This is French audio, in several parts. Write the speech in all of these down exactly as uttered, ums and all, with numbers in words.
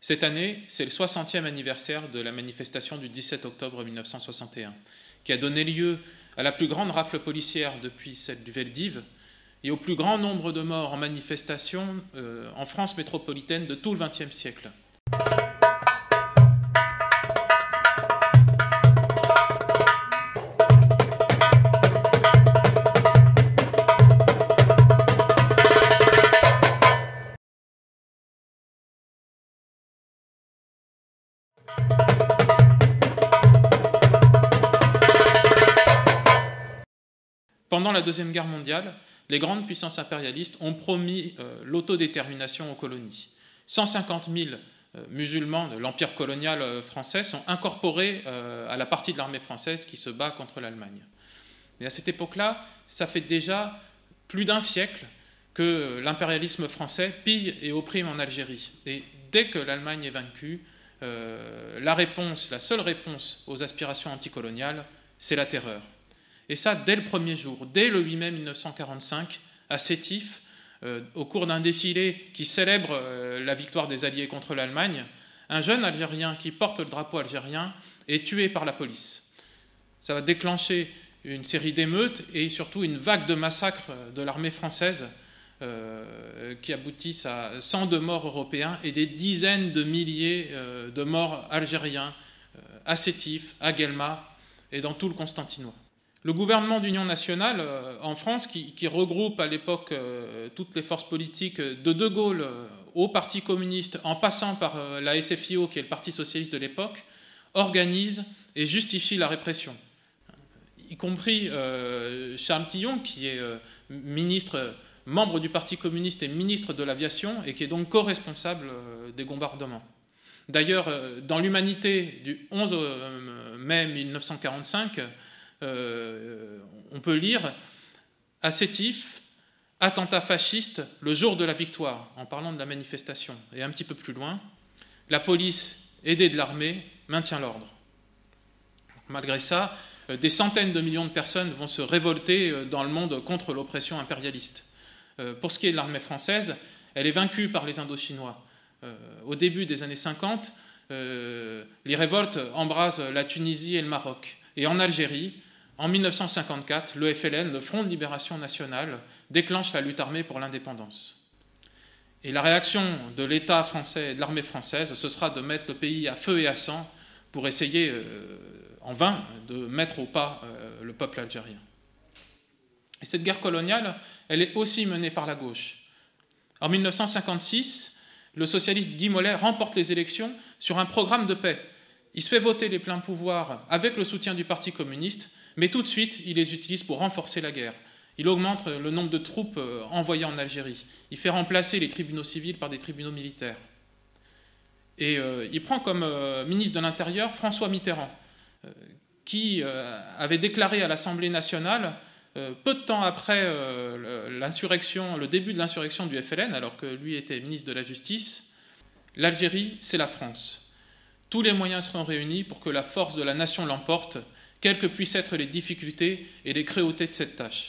Cette année, c'est le soixantième anniversaire de la manifestation du dix-sept octobre mille neuf cent soixante et un, qui a donné lieu à la plus grande rafle policière depuis celle du Veldiv et au plus grand nombre de morts en manifestation euh, en France métropolitaine de tout le vingtième siècle. Pendant la Deuxième Guerre mondiale, les grandes puissances impérialistes ont promis euh, l'autodétermination aux colonies. cent cinquante mille euh, musulmans de l'empire colonial euh, français sont incorporés euh, à la partie de l'armée française qui se bat contre l'Allemagne. Mais à cette époque-là, ça fait déjà plus d'un siècle que l'impérialisme français pille et opprime en Algérie. Et dès que l'Allemagne est vaincue, euh, la réponse, la seule réponse aux aspirations anticoloniales, c'est la terreur. Et ça, dès le premier jour, dès le huit mai mille neuf cent quarante-cinq, à Sétif, euh, au cours d'un défilé qui célèbre euh, la victoire des Alliés contre l'Allemagne, un jeune Algérien qui porte le drapeau algérien est tué par la police. Ça va déclencher une série d'émeutes et surtout une vague de massacres de l'armée française euh, qui aboutissent à cent deux morts européens et des dizaines de milliers euh, de morts algériens euh, à Sétif, à Guelma et dans tout le Constantinois. Le gouvernement d'union nationale euh, en France, qui, qui regroupe à l'époque euh, toutes les forces politiques de De Gaulle euh, au Parti communiste, en passant par euh, la S F I O, qui est le Parti socialiste de l'époque, organise et justifie la répression. Y compris euh, Charles Tillon, qui est euh, ministre, membre du Parti communiste et ministre de l'aviation, et qui est donc co-responsable euh, des bombardements. D'ailleurs, euh, dans l'Humanité du onze mai mille neuf cent quarante-cinq, Euh, on peut lire à Sétif, attentat fasciste le jour de la victoire, en parlant de la manifestation. Et un petit peu plus loin, la police, aidée de l'armée, maintient l'ordre. Malgré ça, des centaines de millions de personnes vont se révolter dans le monde contre l'oppression impérialiste. Pour ce qui est de l'armée française, elle est vaincue par les Indochinois. Au début des années cinquante, les révoltes embrasent la Tunisie et le Maroc. Et en Algérie, en mille neuf cent cinquante-quatre, le F L N, le Front de Libération Nationale, déclenche la lutte armée pour l'indépendance. Et la réaction de l'État français et de l'armée française, ce sera de mettre le pays à feu et à sang pour essayer, euh, en vain, de mettre au pas euh, le peuple algérien. Et cette guerre coloniale, elle est aussi menée par la gauche. En mille neuf cent cinquante-six, le socialiste Guy Mollet remporte les élections sur un programme de paix. Il se fait voter les pleins pouvoirs avec le soutien du Parti communiste, mais tout de suite, il les utilise pour renforcer la guerre. Il augmente le nombre de troupes envoyées en Algérie. Il fait remplacer les tribunaux civils par des tribunaux militaires. Et euh, il prend comme euh, ministre de l'Intérieur François Mitterrand, euh, qui euh, avait déclaré à l'Assemblée nationale, euh, peu de temps après euh, l'insurrection, le début de l'insurrection du F L N, alors que lui était ministre de la Justice, « L'Algérie, c'est la France. Tous les moyens seront réunis pour que la force de la nation l'emporte, quelles que puissent être les difficultés et les cruautés de cette tâche. »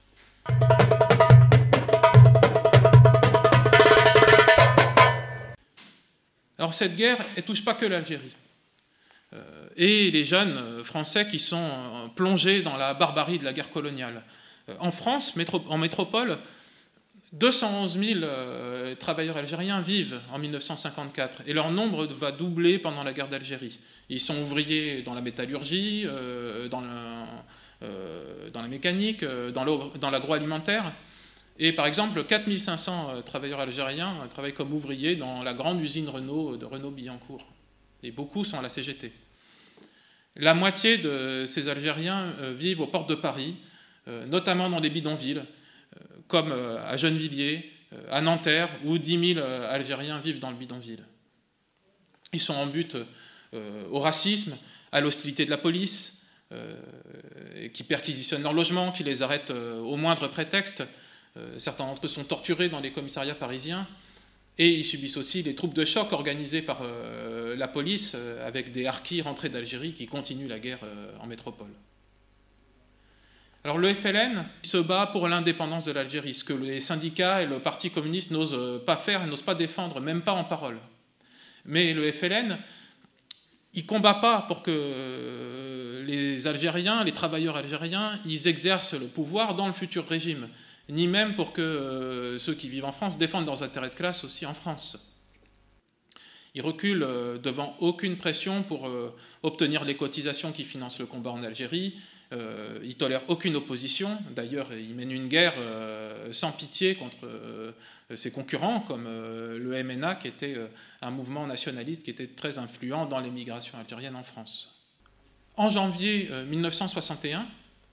Alors cette guerre, elle ne touche pas que l'Algérie. Euh, et les jeunes Français qui sont euh, plongés dans la barbarie de la guerre coloniale. Euh, en France, métro- en métropole, deux cent onze mille euh, travailleurs algériens vivent en mille neuf cent cinquante-quatre et leur nombre va doubler pendant la guerre d'Algérie. Ils sont ouvriers dans la métallurgie, euh, dans, le, euh, dans la mécanique, euh, dans l'agroalimentaire. Et par exemple, quatre mille cinq cents travailleurs algériens travaillent comme ouvriers dans la grande usine Renault de Renault-Billancourt. Et beaucoup sont à la C G T. La moitié de ces Algériens euh, vivent aux portes de Paris, euh, notamment dans des bidonvilles, comme à Gennevilliers, à Nanterre, où dix mille Algériens vivent dans le bidonville. Ils sont en butte euh, au racisme, à l'hostilité de la police, euh, qui perquisitionne leur logement, qui les arrête euh, au moindre prétexte. Euh, certains d'entre eux sont torturés dans les commissariats parisiens. Et ils subissent aussi les troupes de choc organisées par euh, la police, euh, avec des harkis rentrés d'Algérie qui continuent la guerre euh, en métropole. Alors le F L N se bat pour l'indépendance de l'Algérie, ce que les syndicats et le Parti communiste n'osent pas faire et n'osent pas défendre, même pas en parole. Mais le F L N, il ne combat pas pour que les Algériens, les travailleurs algériens, ils exercent le pouvoir dans le futur régime, ni même pour que ceux qui vivent en France défendent leurs intérêts de classe aussi en France. Il recule devant aucune pression pour obtenir les cotisations qui financent le combat en Algérie. Il ne tolère aucune opposition. D'ailleurs, il mène une guerre sans pitié contre ses concurrents, comme le M N A, qui était un mouvement nationaliste qui était très influent dans l'émigration algérienne en France. En janvier mille neuf cent soixante et un,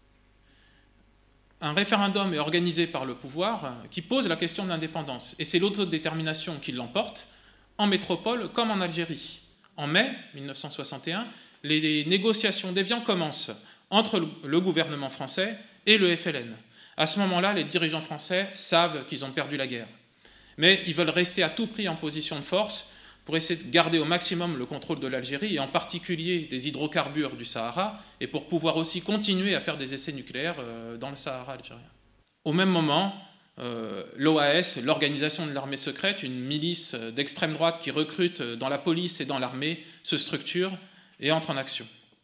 un référendum est organisé par le pouvoir qui pose la question de l'indépendance. Et c'est l'autodétermination qui l'emporte, en métropole comme en Algérie. En mai mille neuf cent soixante et un, les négociations d'Évian commencent entre le gouvernement français et le F L N. À ce moment-là, les dirigeants français savent qu'ils ont perdu la guerre. Mais ils veulent rester à tout prix en position de force pour essayer de garder au maximum le contrôle de l'Algérie, et en particulier des hydrocarbures du Sahara, et pour pouvoir aussi continuer à faire des essais nucléaires dans le Sahara algérien. Au même moment, Euh, l'O A S, l'organisation de l'armée secrète, une milice d'extrême droite qui recrute dans la police et dans l'armée, se structure et entre en action.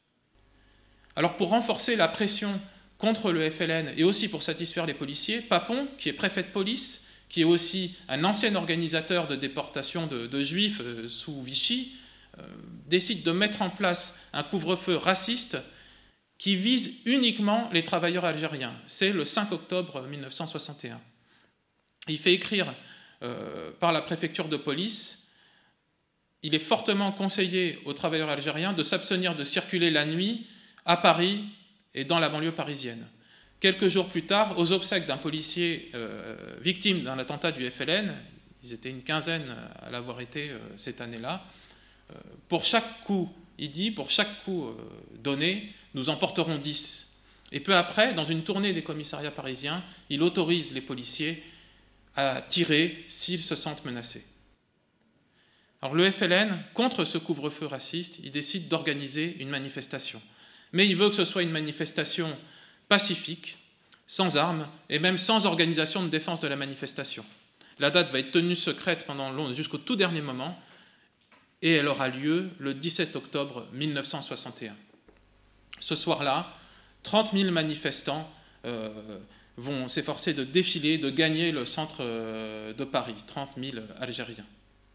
Alors pour renforcer la pression contre le F L N et aussi pour satisfaire les policiers, Papon, qui est préfet de police, qui est aussi un ancien organisateur de déportation de, de juifs euh, sous Vichy, euh, décide de mettre en place un couvre-feu raciste qui vise uniquement les travailleurs algériens. C'est le cinq octobre mille neuf cent soixante et un. Il fait écrire euh, par la préfecture de police, il est fortement conseillé aux travailleurs algériens de s'abstenir de circuler la nuit à Paris et dans la banlieue parisienne. Quelques jours plus tard, aux obsèques d'un policier euh, victime d'un attentat du F L N, ils étaient une quinzaine à l'avoir été euh, cette année-là, euh, pour chaque coup, il dit, pour chaque coup euh, donné, nous en porterons dix. Et peu après, dans une tournée des commissariats parisiens, il autorise les policiers à tirer s'ils se sentent menacés. Alors le F L N, contre ce couvre-feu raciste, il décide d'organiser une manifestation. Mais il veut que ce soit une manifestation pacifique, sans armes, et même sans organisation de défense de la manifestation. La date va être tenue secrète pendant jusqu'au tout dernier moment, et elle aura lieu le dix-sept octobre mille neuf cent soixante et un. Ce soir-là, trente mille manifestants euh, vont s'efforcer de défiler, de gagner le centre de Paris, trente mille Algériens.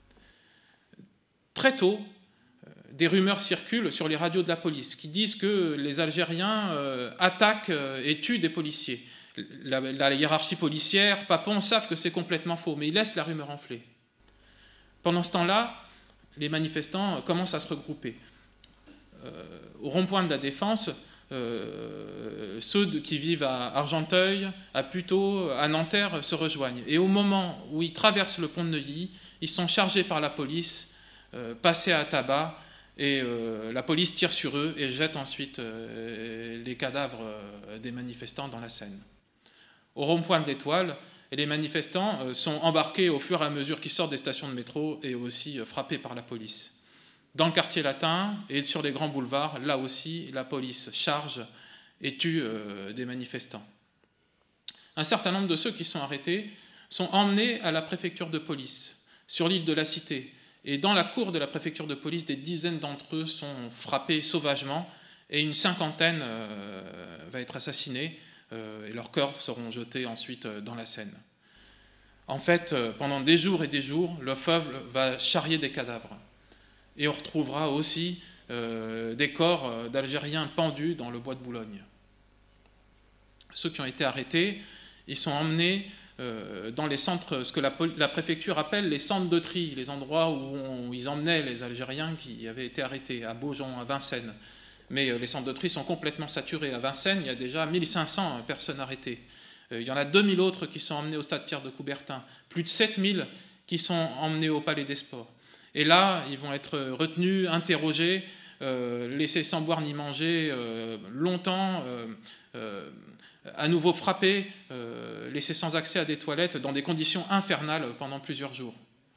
Très tôt, des rumeurs circulent sur les radios de la police qui disent que les Algériens attaquent et tuent des policiers. La, la hiérarchie policière, Papon, savent que c'est complètement faux, mais ils laissent la rumeur enfler. Pendant ce temps-là, les manifestants commencent à se regrouper. Euh, au rond-point de la Défense, Euh, ceux de, qui vivent à Argenteuil, à Puteaux, à Nanterre se rejoignent. Et au moment où ils traversent le pont de Neuilly, ils sont chargés par la police, euh, passés à tabac, et euh, la police tire sur eux et jette ensuite euh, les cadavres euh, des manifestants dans la Seine. Au rond-point de l'Étoile, les manifestants euh, sont embarqués au fur et à mesure qu'ils sortent des stations de métro et aussi euh, frappés par la police. Dans le quartier latin et sur les grands boulevards, là aussi, la police charge et tue euh, des manifestants. Un certain nombre de ceux qui sont arrêtés sont emmenés à la préfecture de police, sur l'île de la Cité. Et dans la cour de la préfecture de police, des dizaines d'entre eux sont frappés sauvagement et une cinquantaine euh, va être assassinée euh, et leurs corps seront jetés ensuite dans la Seine. En fait, pendant des jours et des jours, le feu va charrier des cadavres. Et on retrouvera aussi euh, des corps d'Algériens pendus dans le bois de Boulogne. Ceux qui ont été arrêtés, ils sont emmenés euh, dans les centres, ce que la, la préfecture appelle les centres de tri, les endroits où, on, où ils emmenaient les Algériens qui avaient été arrêtés, à Beaujon, à Vincennes. Mais euh, les centres de tri sont complètement saturés. À Vincennes, il y a déjà mille cinq cents personnes arrêtées. Euh, il y en a deux mille autres qui sont emmenés au stade Pierre de Coubertin. Plus de sept mille qui sont emmenés au Palais des Sports. Et là, ils vont être retenus, interrogés, euh, laissés sans boire ni manger euh, longtemps, euh, euh, à nouveau frappés, euh, laissés sans accès à des toilettes dans des conditions infernales pendant plusieurs jours.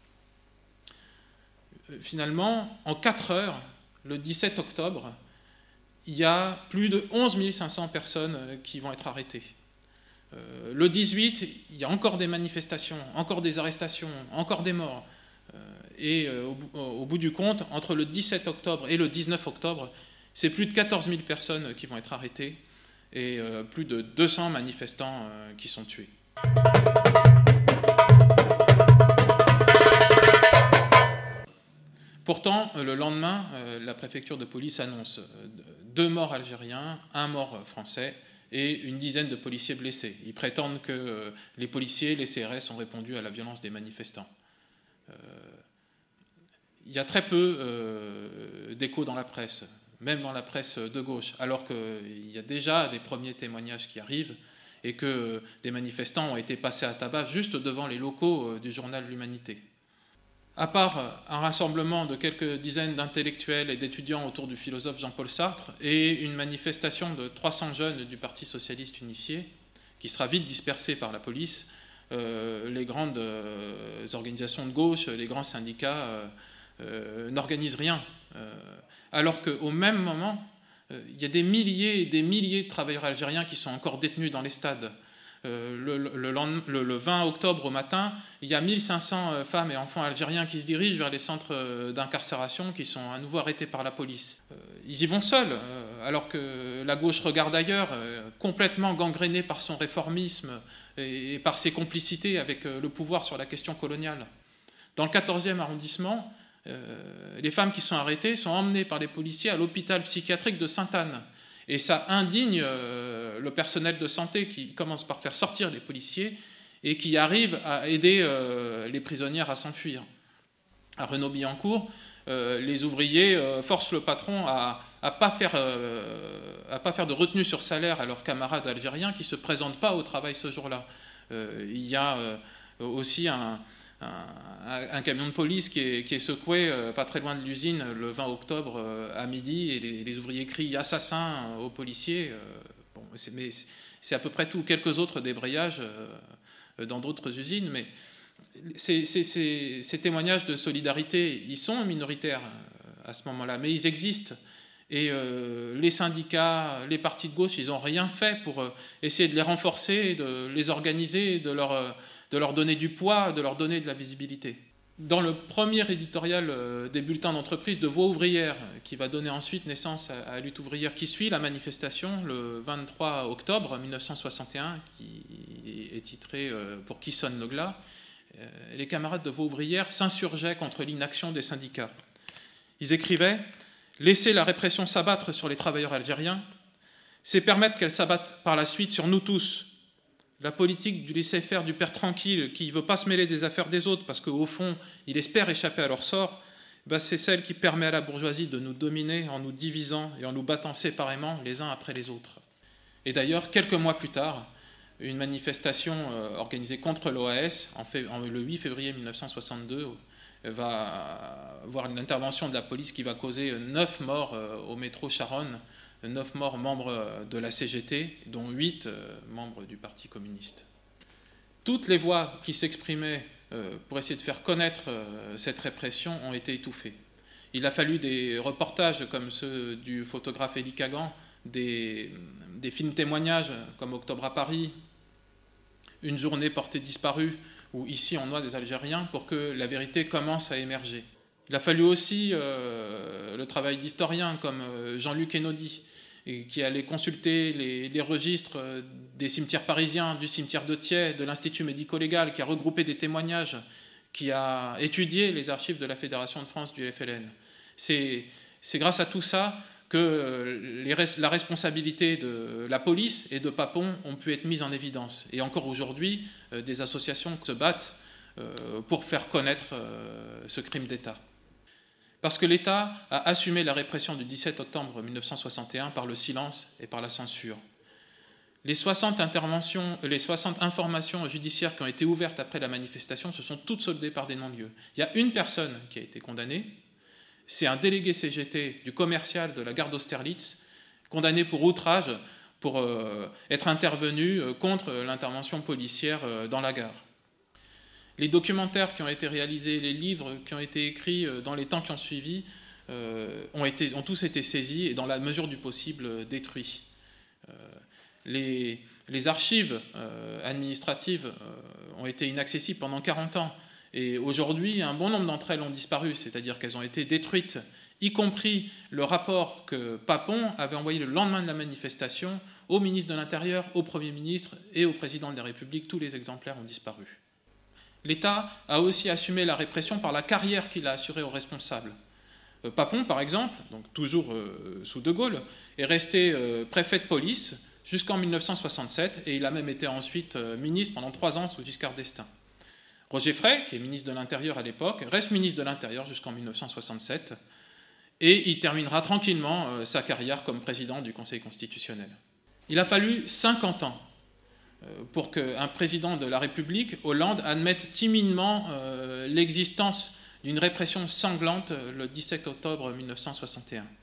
Finalement, en quatre heures, le dix-sept octobre, il y a plus de onze mille cinq cents personnes qui vont être arrêtées. Euh, le dix-huit, il y a encore des manifestations, encore des arrestations, encore des morts. Et au, au bout du compte, entre le dix-sept octobre et le dix-neuf octobre, c'est plus de quatorze mille personnes qui vont être arrêtées et plus de deux cents manifestants qui sont tués. Pourtant, le lendemain, la préfecture de police annonce deux morts algériens, un mort français et une dizaine de policiers blessés. Ils prétendent que les policiers, les C R S ont répondu à la violence des manifestants. Il y a très peu euh, d'écho dans la presse, même dans la presse de gauche, alors qu'il y a déjà des premiers témoignages qui arrivent et que des manifestants ont été passés à tabac juste devant les locaux du journal L'Humanité. À part un rassemblement de quelques dizaines d'intellectuels et d'étudiants autour du philosophe Jean-Paul Sartre et une manifestation de trois cents jeunes du Parti socialiste unifié, qui sera vite dispersée par la police, euh, les grandes euh, organisations de gauche, les grands syndicats euh, euh, n'organisent rien. Euh, alors qu'au même moment, euh, il y a des milliers et des milliers de travailleurs algériens qui sont encore détenus dans les stades. Euh, le, le, le, le vingt octobre au matin, il y a mille cinq cents femmes et enfants algériens qui se dirigent vers les centres d'incarcération qui sont à nouveau arrêtés par la police. Euh, ils y vont seuls, euh, alors que la gauche regarde ailleurs, euh, complètement gangrénée par son réformisme et, et par ses complicités avec euh, le pouvoir sur la question coloniale. Dans le quatorzième arrondissement, euh, les femmes qui sont arrêtées sont emmenées par les policiers à l'hôpital psychiatrique de Sainte-Anne. Et ça indigne euh, le personnel de santé qui commence par faire sortir les policiers et qui arrive à aider euh, les prisonnières à s'enfuir. À Renaud-Billancourt, euh, les ouvriers euh, forcent le patron à ne pas faire, euh, à pas faire de retenue sur salaire à leurs camarades algériens qui ne se présentent pas au travail ce jour-là. Euh, il y a euh, aussi un... Un, un camion de police qui est, qui est secoué euh, pas très loin de l'usine le vingt octobre euh, à midi et les, les ouvriers crient « assassin » aux policiers. Euh, bon, c'est, mais c'est à peu près tout. Quelques autres débrayages euh, dans d'autres usines, mais ces, ces, ces, ces témoignages de solidarité, ils sont minoritaires euh, à ce moment-là, mais ils existent. Et euh, les syndicats, les partis de gauche, ils n'ont rien fait pour euh, essayer de les renforcer, de les organiser, de leur, euh, de leur donner du poids, de leur donner de la visibilité. Dans le premier éditorial euh, des bulletins d'entreprise de Voix ouvrière, qui va donner ensuite naissance à, à Lutte ouvrière, qui suit la manifestation le vingt-trois octobre mille neuf cent soixante et un, qui est titré euh, « Pour qui sonne le glas », euh, les camarades de Voix ouvrière s'insurgeaient contre l'inaction des syndicats. Ils écrivaient « Laisser la répression s'abattre sur les travailleurs algériens, c'est permettre qu'elle s'abatte par la suite sur nous tous. La politique du laisser-faire du père tranquille qui ne veut pas se mêler des affaires des autres parce qu'au fond, il espère échapper à leur sort, ben c'est celle qui permet à la bourgeoisie de nous dominer en nous divisant et en nous battant séparément les uns après les autres. » Et d'ailleurs, quelques mois plus tard, une manifestation organisée contre l'O A S, en fait, en, le huit février mille neuf cent soixante-deux, va voir une intervention de la police qui va causer neuf morts au métro Charonne, neuf morts membres de la C G T, dont huit membres du Parti communiste. Toutes les voix qui s'exprimaient pour essayer de faire connaître cette répression ont été étouffées. Il a fallu des reportages comme ceux du photographe Élie Kagan, des, des films témoignages comme Octobre à Paris, Une journée portée disparue, ou Ici on noie des Algériens, pour que la vérité commence à émerger. Il a fallu aussi euh, le travail d'historiens comme Jean-Luc Einaudi, et qui allait consulter les, les registres des cimetières parisiens, du cimetière de Thiers, de l'Institut médico-légal, qui a regroupé des témoignages, qui a étudié les archives de la Fédération de France du F L N. C'est, c'est grâce à tout ça que les, la responsabilité de la police et de Papon ont pu être mises en évidence. Et encore aujourd'hui, euh, des associations se battent euh, pour faire connaître euh, ce crime d'État. Parce que l'État a assumé la répression du dix-sept octobre mille neuf cent soixante et un par le silence et par la censure. Les soixante interventions, les soixante informations judiciaires qui ont été ouvertes après la manifestation se sont toutes soldées par des non-lieux. Il y a une personne qui a été condamnée, c'est un délégué C G T du commercial de la gare d'Austerlitz, condamné pour outrage, pour euh, être intervenu euh, contre l'intervention policière euh, dans la gare. Les documentaires qui ont été réalisés, les livres qui ont été écrits euh, dans les temps qui ont suivi, euh, ont, été, ont tous été saisis et dans la mesure du possible euh, détruits. Euh, les, les archives euh, administratives euh, ont été inaccessibles pendant quarante ans. Et aujourd'hui, un bon nombre d'entre elles ont disparu, c'est-à-dire qu'elles ont été détruites, y compris le rapport que Papon avait envoyé le lendemain de la manifestation au ministre de l'Intérieur, au Premier ministre et au Président de la République. Tous les exemplaires ont disparu. L'État a aussi assumé la répression par la carrière qu'il a assurée aux responsables. Papon, par exemple, donc toujours euh, sous De Gaulle, est resté euh, préfet de police jusqu'en mille neuf cent soixante-sept et il a même été ensuite euh, ministre pendant trois ans sous Giscard d'Estaing. Roger Frey, qui est ministre de l'Intérieur à l'époque, reste ministre de l'Intérieur jusqu'en mille neuf cent soixante-sept et il terminera tranquillement euh, sa carrière comme président du Conseil constitutionnel. Il a fallu cinquante ans euh, pour qu'un président de la République, Hollande, admette timidement euh, l'existence d'une répression sanglante euh, le dix-sept octobre mille neuf cent soixante et un.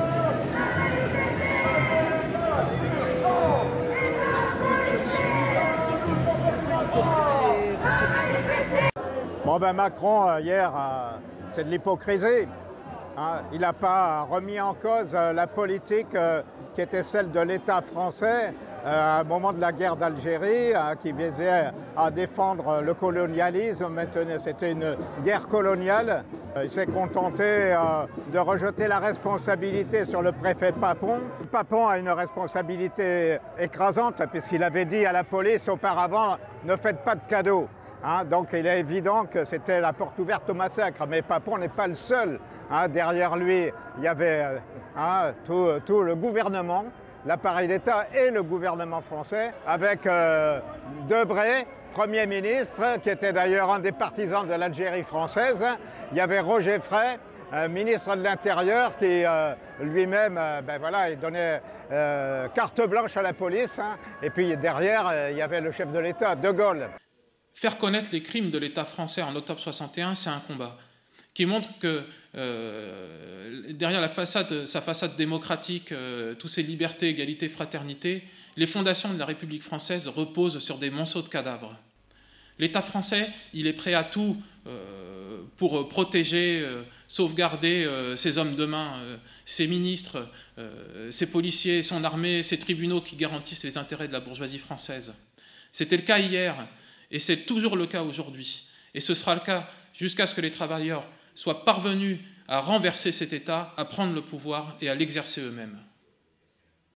Bon ben Macron, hier, euh, c'est de l'hypocrisie. Hein. Il n'a pas remis en cause euh, la politique euh, qui était celle de l'État français euh, à un moment de la guerre d'Algérie, euh, qui visait à défendre le colonialisme. Maintenant, c'était une guerre coloniale. Euh, il s'est contenté euh, de rejeter la responsabilité sur le préfet Papon. Papon a une responsabilité écrasante puisqu'il avait dit à la police auparavant « ne faites pas de cadeaux ». Hein, donc il est évident que c'était la porte ouverte au massacre, mais Papon n'est pas le seul. Hein, derrière lui, il y avait hein, tout, tout le gouvernement, l'appareil d'État et le gouvernement français, avec euh, Debré, Premier ministre, qui était d'ailleurs un des partisans de l'Algérie française. Il y avait Roger Frey, euh, ministre de l'Intérieur, qui euh, lui-même euh, ben voilà, il donnait euh, carte blanche à la police. Hein, et puis derrière, euh, il y avait le chef de l'État, De Gaulle. Faire connaître les crimes de l'État français en octobre soixante et un, c'est un combat qui montre que euh, derrière la façade, sa façade démocratique, euh, toutes ces libertés, égalité, fraternité, les fondations de la République française reposent sur des monceaux de cadavres. L'État français, il est prêt à tout euh, pour protéger, euh, sauvegarder euh, ses hommes de main, euh, ses ministres, euh, ses policiers, son armée, ses tribunaux qui garantissent les intérêts de la bourgeoisie française. C'était le cas hier. Et c'est toujours le cas aujourd'hui. Et ce sera le cas jusqu'à ce que les travailleurs soient parvenus à renverser cet État, à prendre le pouvoir et à l'exercer eux-mêmes.